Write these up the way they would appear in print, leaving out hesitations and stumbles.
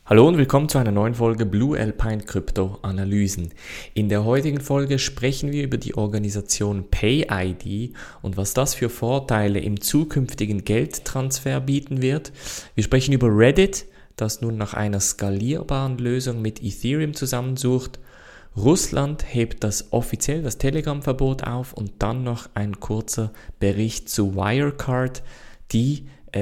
Hallo und willkommen zu einer neuen Folge Blue Alpine Krypto Analysen. In der heutigen Folge sprechen wir über die Organisation PayID und was das für Vorteile im zukünftigen Geldtransfer bieten wird. Wir sprechen über Reddit, das nun nach einer skalierbaren Lösung mit Ethereum zusammensucht. Russland hebt offiziell das Telegram-Verbot auf und dann noch ein kurzer Bericht zu Wirecard, die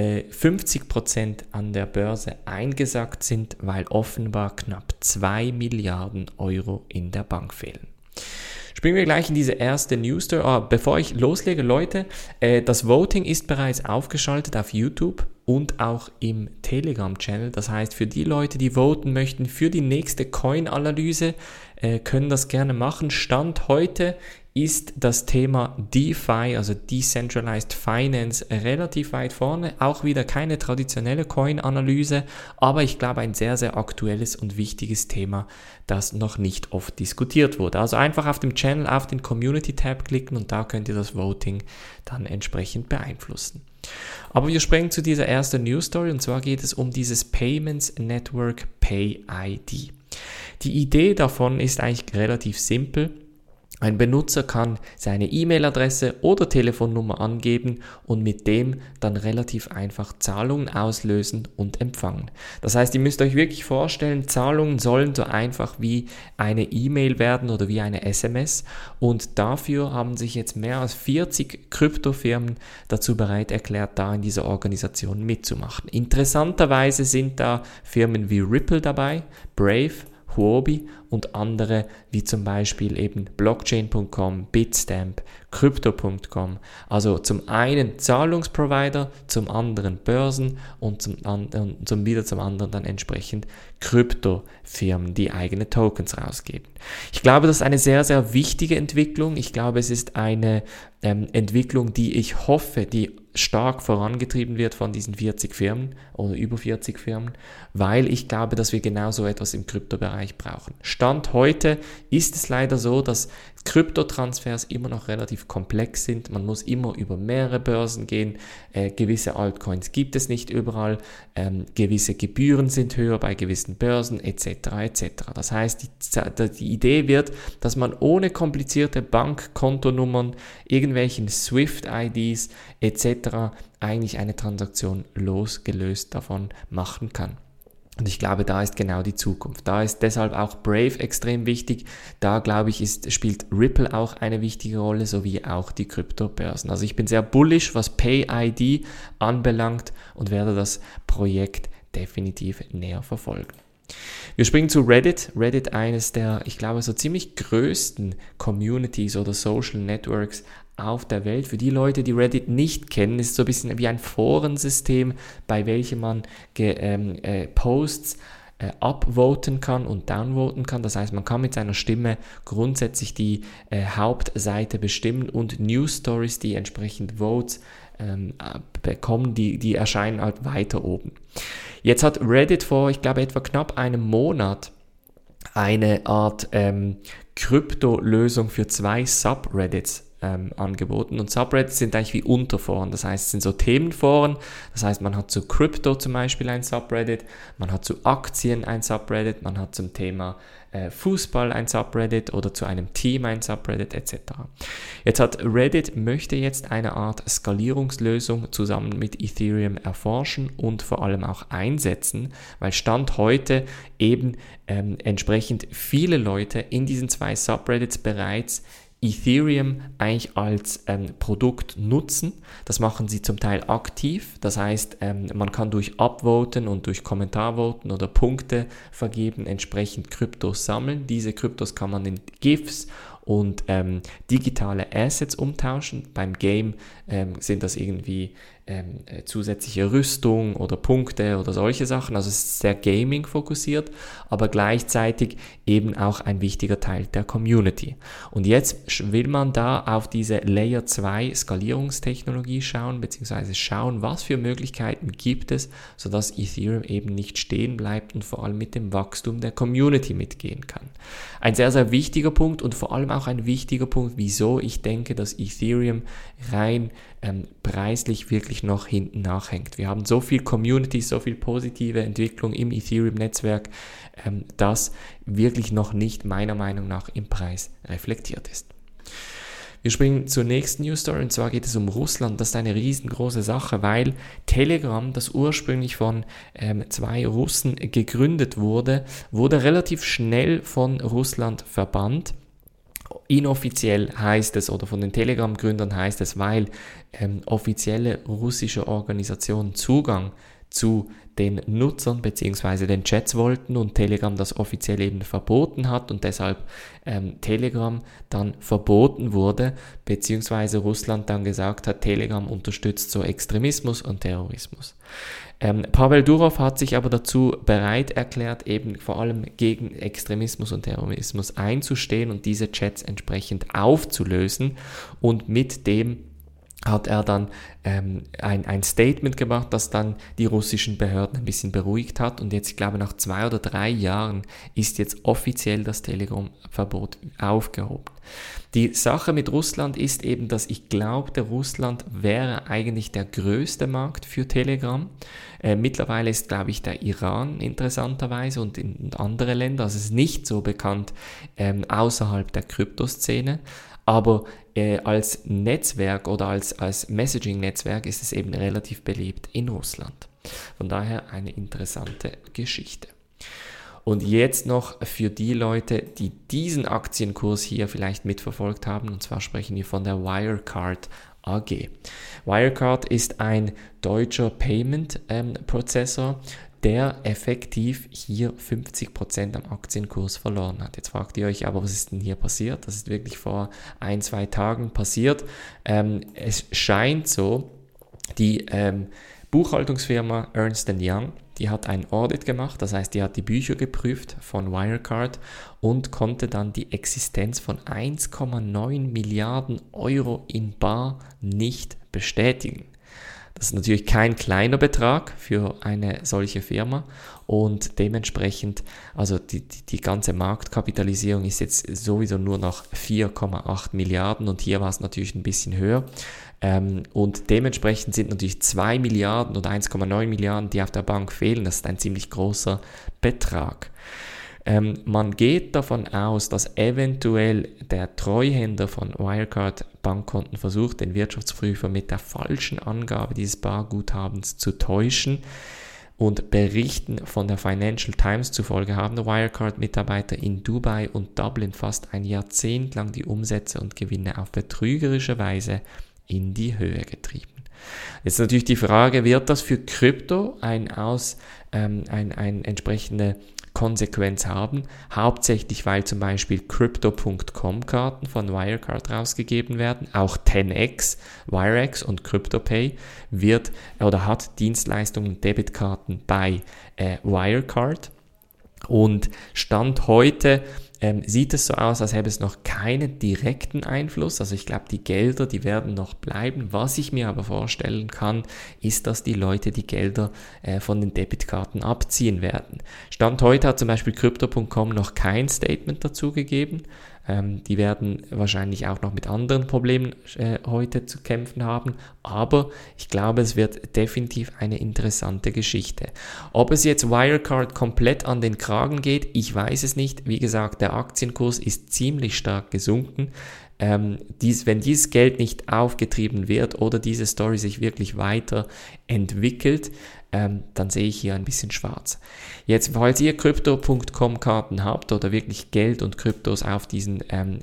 50% an der Börse eingesackt sind, weil offenbar knapp 2 Milliarden Euro in der Bank fehlen. Springen wir gleich in diese erste News-Story. Bevor ich loslege, Leute, das Voting ist bereits aufgeschaltet auf YouTube und auch im Telegram-Channel. Das heißt, für die Leute, die voten möchten für die nächste Coin-Analyse, können das gerne machen. Stand heute ist das Thema DeFi, also Decentralized Finance, relativ weit vorne. Auch wieder keine traditionelle Coin-Analyse, aber ich glaube ein sehr, sehr aktuelles und wichtiges Thema, das noch nicht oft diskutiert wurde. Also einfach auf dem Channel auf den Community-Tab klicken und da könnt ihr das Voting dann entsprechend beeinflussen. Aber wir springen zu dieser ersten News-Story und zwar geht es um dieses Payments Network PayID. Die Idee davon ist eigentlich relativ simpel. Ein Benutzer kann seine E-Mail-Adresse oder Telefonnummer angeben und mit dem dann relativ einfach Zahlungen auslösen und empfangen. Das heißt, ihr müsst euch wirklich vorstellen, Zahlungen sollen so einfach wie eine E-Mail werden oder wie eine SMS und dafür haben sich jetzt mehr als 40 Kryptofirmen dazu bereit erklärt, da in dieser Organisation mitzumachen. Interessanterweise sind da Firmen wie Ripple dabei, Brave, Huobi und andere wie zum Beispiel eben Blockchain.com, Bitstamp, Crypto.com. Also zum einen Zahlungsprovider, zum anderen Börsen und zum anderen dann entsprechend Kryptofirmen, die eigene Tokens rausgeben. Ich glaube, das ist eine sehr, sehr wichtige Entwicklung. Ich glaube, es ist eine Entwicklung, die ich hoffe, die stark vorangetrieben wird von diesen 40 Firmen oder über 40 Firmen, weil ich glaube, dass wir genau so etwas im Kryptobereich brauchen. Stand heute ist es leider so, dass Kryptotransfers immer noch relativ komplex sind. Man muss immer über mehrere Börsen gehen. Gewisse Altcoins gibt es nicht überall. Gewisse Gebühren sind höher bei gewissen Börsen etc. etc. Das heißt, die Idee wird, dass man ohne komplizierte Bankkontonummern, irgendwelchen SWIFT-IDs etc. eigentlich eine Transaktion losgelöst davon machen kann. Und ich glaube, da ist genau die Zukunft. Da ist deshalb auch Brave extrem wichtig. Da, glaube ich, spielt Ripple auch eine wichtige Rolle, sowie auch die Kryptobörsen. Also ich bin sehr bullish, was PayID anbelangt und werde das Projekt definitiv näher verfolgen. Wir springen zu Reddit. Reddit, eines der, ich glaube, so ziemlich größten Communities oder Social Networks auf der Welt. Für die Leute, die Reddit nicht kennen, ist es so ein bisschen wie ein Forensystem, bei welchem man Posts upvoten kann und downvoten kann. Das heißt, man kann mit seiner Stimme grundsätzlich die Hauptseite bestimmen und News Stories, die entsprechend Votes bekommen, die erscheinen halt weiter oben. Jetzt hat Reddit vor, ich glaube, etwa knapp einem Monat eine Art Krypto-Lösung für 2 Subreddits angeboten. Und Subreddits sind eigentlich wie Unterforen. Das heißt, es sind so Themenforen. Das heißt, man hat zu Krypto zum Beispiel ein Subreddit, man hat zu Aktien ein Subreddit, man hat zum Thema Fußball ein Subreddit oder zu einem Team ein Subreddit etc. Jetzt möchte jetzt eine Art Skalierungslösung zusammen mit Ethereum erforschen und vor allem auch einsetzen, weil Stand heute eben entsprechend viele Leute in diesen 2 Subreddits bereits Ethereum eigentlich als Produkt nutzen. Das machen sie zum Teil aktiv. Das heißt, man kann durch Upvoten und durch Kommentarvoten oder Punkte vergeben entsprechend Kryptos sammeln. Diese Kryptos kann man in GIFs und digitale Assets umtauschen. Beim Game sind das irgendwie zusätzliche Rüstung oder Punkte oder solche Sachen. Also es ist sehr Gaming fokussiert, aber gleichzeitig eben auch ein wichtiger Teil der Community. Und jetzt will man da auf diese Layer 2 Skalierungstechnologie schauen, beziehungsweise schauen, was für Möglichkeiten gibt es, sodass Ethereum eben nicht stehen bleibt und vor allem mit dem Wachstum der Community mitgehen kann. Ein sehr, sehr wichtiger Punkt und vor allem auch ein wichtiger Punkt, wieso ich denke, dass Ethereum rein preislich wirklich noch hinten nachhängt. Wir haben so viel Community, so viel positive Entwicklung im Ethereum-Netzwerk, das wirklich noch nicht meiner Meinung nach im Preis reflektiert ist. Wir springen zur nächsten News Story, und zwar geht es um Russland. Das ist eine riesengroße Sache, weil Telegram, das ursprünglich von 2 Russen gegründet wurde relativ schnell von Russland verbannt. Inoffiziell heißt es, oder von den Telegram-Gründern heißt es, weil offizielle russische Organisationen Zugang zu den Nutzern bzw. den Chats wollten und Telegram das offiziell eben verboten hat und deshalb Telegram dann verboten wurde, beziehungsweise Russland dann gesagt hat, Telegram unterstützt so Extremismus und Terrorismus. Pavel Durov hat sich aber dazu bereit erklärt, eben vor allem gegen Extremismus und Terrorismus einzustehen und diese Chats entsprechend aufzulösen, und mit dem hat er dann ein Statement gemacht, das dann die russischen Behörden ein bisschen beruhigt hat, und jetzt, ich glaube, nach 2 oder 3 Jahren ist jetzt offiziell das Telegram-Verbot aufgehoben. Die Sache mit Russland ist eben, dass ich glaube, Russland wäre eigentlich der größte Markt für Telegram. Mittlerweile ist, glaube ich, der Iran interessanterweise und in andere Länder, also es ist nicht so bekannt außerhalb der Kryptoszene. Aber als Netzwerk oder als Messaging-Netzwerk ist es eben relativ beliebt in Russland. Von daher eine interessante Geschichte. Und jetzt noch für die Leute, die diesen Aktienkurs hier vielleicht mitverfolgt haben, und zwar sprechen wir von der Wirecard AG. Wirecard ist ein deutscher Payment-Prozessor, der effektiv hier 50% am Aktienkurs verloren hat. Jetzt fragt ihr euch aber, was ist denn hier passiert? Das ist wirklich vor 1-2 Tagen passiert. Es scheint so, die Buchhaltungsfirma Ernst & Young, die hat ein Audit gemacht, das heißt, die hat die Bücher geprüft von Wirecard und konnte dann die Existenz von 1,9 Milliarden Euro in bar nicht bestätigen. Das ist natürlich kein kleiner Betrag für eine solche Firma, und dementsprechend, also die ganze Marktkapitalisierung ist jetzt sowieso nur noch 4,8 Milliarden und hier war es natürlich ein bisschen höher. Und dementsprechend sind natürlich 2 Milliarden oder 1,9 Milliarden, die auf der Bank fehlen. Das ist ein ziemlich großer Betrag. Man geht davon aus, dass eventuell der Treuhänder von Wirecard Bankkonten versucht, den Wirtschaftsprüfer mit der falschen Angabe dieses Barguthabens zu täuschen. Und Berichten von der Financial Times zufolge haben Wirecard-Mitarbeiter in Dubai und Dublin fast ein Jahrzehnt lang die Umsätze und Gewinne auf betrügerische Weise in die Höhe getrieben. Jetzt natürlich die Frage, wird das für Krypto eine entsprechende Konsequenz haben, hauptsächlich weil zum Beispiel Crypto.com-Karten von Wirecard rausgegeben werden, auch 10x, Wirex und CryptoPay hat Dienstleistungen und Debitkarten bei Wirecard, und Stand heute sieht es so aus, als hätte es noch keinen direkten Einfluss. Also ich glaube, die Gelder, die werden noch bleiben. Was ich mir aber vorstellen kann, ist, dass die Leute die Gelder von den Debitkarten abziehen werden. Stand heute hat zum Beispiel Crypto.com noch kein Statement dazu gegeben. Die werden wahrscheinlich auch noch mit anderen Problemen heute zu kämpfen haben, aber ich glaube, es wird definitiv eine interessante Geschichte. Ob es jetzt Wirecard komplett an den Kragen geht, ich weiß es nicht. Wie gesagt, der Aktienkurs ist ziemlich stark gesunken. Wenn dieses Geld nicht aufgetrieben wird oder diese Story sich wirklich weiter entwickelt, dann sehe ich hier ein bisschen schwarz. Jetzt, falls ihr Crypto.com Karten habt oder wirklich Geld und Kryptos auf diesen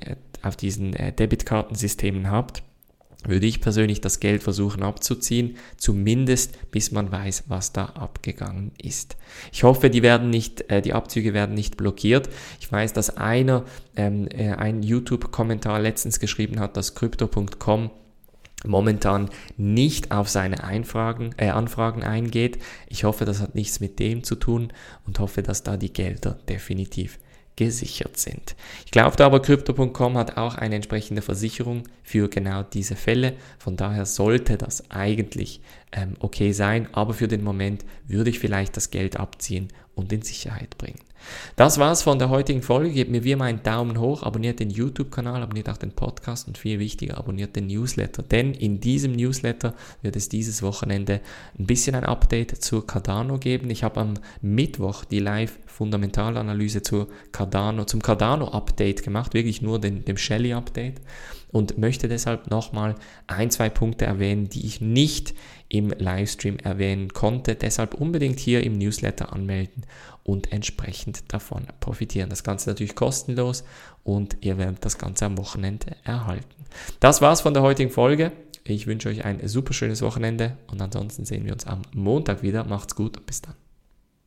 Debitkartensystemen habt, würde ich persönlich das Geld versuchen abzuziehen, zumindest bis man weiß, was da abgegangen ist. Ich hoffe, die Abzüge werden nicht blockiert. Ich weiß, dass ein YouTube-Kommentar letztens geschrieben hat, dass Crypto.com momentan nicht auf seine Anfragen eingeht. Ich hoffe, das hat nichts mit dem zu tun und hoffe, dass da die Gelder definitiv gesichert sind. Ich glaube aber, Crypto.com hat auch eine entsprechende Versicherung für genau diese Fälle. Von daher sollte das eigentlich okay sein, aber für den Moment würde ich vielleicht das Geld abziehen und in Sicherheit bringen. Das war's von der heutigen Folge. Gebt mir wie immer einen Daumen hoch, abonniert den YouTube-Kanal, abonniert auch den Podcast und viel wichtiger, abonniert den Newsletter. Denn in diesem Newsletter wird es dieses Wochenende ein bisschen ein Update zur Cardano geben. Ich habe am Mittwoch die Live-Fundamentalanalyse zum Cardano-Update gemacht, wirklich nur dem Shelly-Update, und möchte deshalb nochmal 1-2 Punkte erwähnen, die ich nicht im Livestream erwähnen konnte. Deshalb unbedingt hier im Newsletter anmelden und entsprechend davon profitieren. Das Ganze natürlich kostenlos und ihr werdet das Ganze am Wochenende erhalten. Das war's von der heutigen Folge. Ich wünsche euch ein super schönes Wochenende und ansonsten sehen wir uns am Montag wieder. Macht's gut und bis dann.